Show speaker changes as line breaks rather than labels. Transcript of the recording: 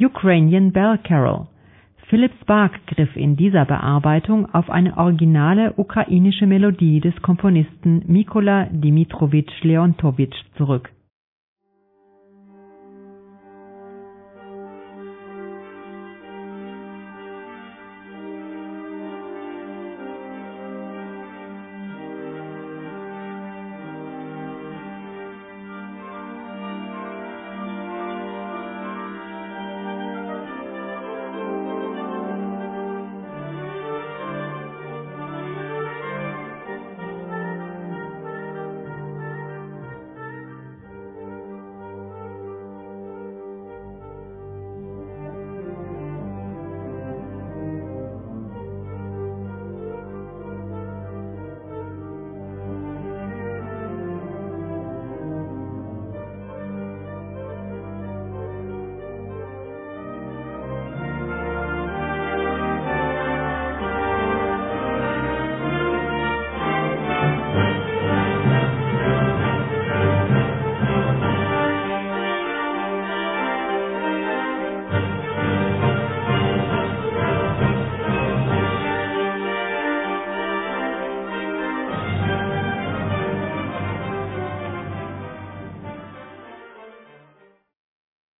Ukrainian Bell Carol. Philip Spark griff in dieser Bearbeitung auf eine originale ukrainische Melodie des Komponisten Mykola Dimitrowitsch Leontowitsch zurück